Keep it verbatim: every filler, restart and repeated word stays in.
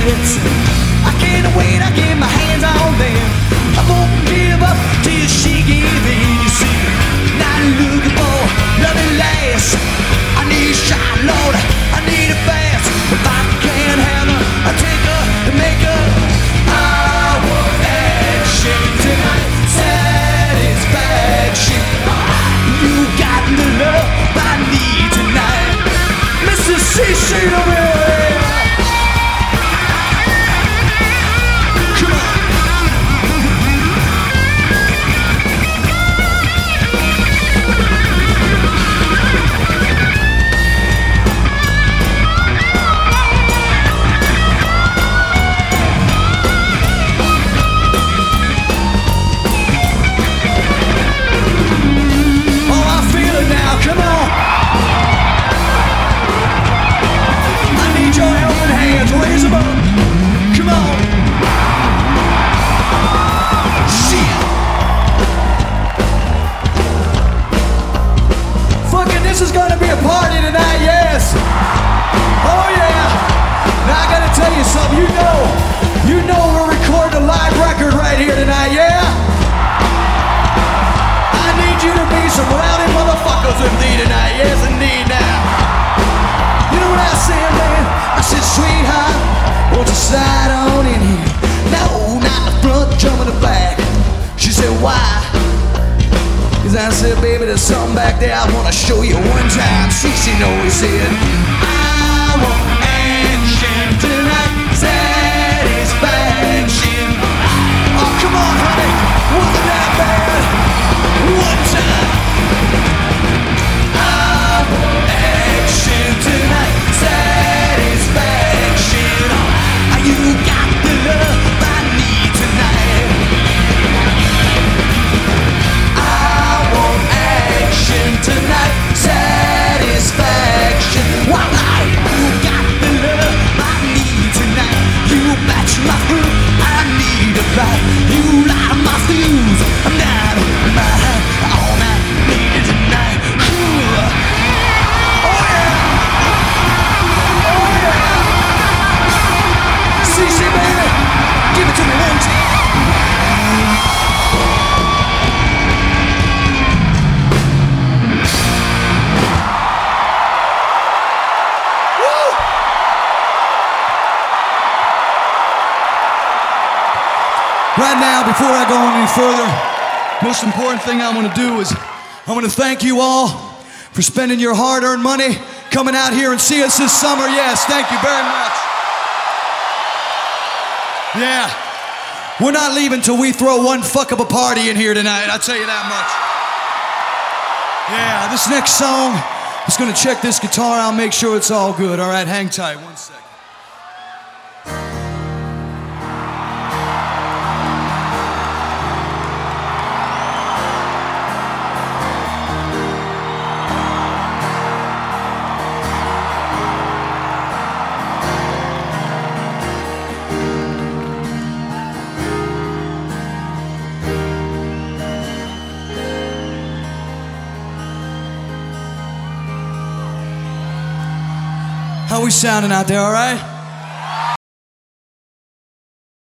cigarettes. I can't wait, I get my hands on them. I won't give up till she give in. You see, not looking for nothing less. I need a shot, Lord, I need a fast. If I can't have her, I take her and make her. I want action tonight, satisfaction. You got the love I need tonight, Mister C C W. Raise them up. Come on. Shit. Fucking this is gonna be a party tonight, yes. Oh yeah. Now I gotta tell you something. You know, you know we're recording a live record right here tonight, yeah? I need you to be some rowdy motherfuckers with me tonight, yes indeed now. You know what I said, man? I said, sweetheart, won't you slide on in here? No, not the front, jump in the back. She said, why? Cause I said, baby, there's something back there I wanna show you one time. She, she know, he said, I want action tonight, satisfaction. Oh, come on, honey, wasn't that bad? One time. I want action tonight, satisfaction. You got the love I need tonight. I want action tonight, satisfaction. Why? You got the love I need tonight. You match my food, I need a bite. You light my fuse, I'm not on my high. All I need is tonight. Ooh. Oh yeah. Oh yeah. C C, baby, give it to me one time. Woo! Right now, before I go any further, most important thing I want to do is I want to thank you all for spending your hard-earned money coming out here and see us this summer. Yes, thank you very much. Yeah, we're not leaving till we throw one fuck of a party in here tonight, I'll tell you that much. Yeah, this next song, I'm just gonna check this guitar out, make sure it's all good. All right, hang tight, one second. How we sounding out there, all right?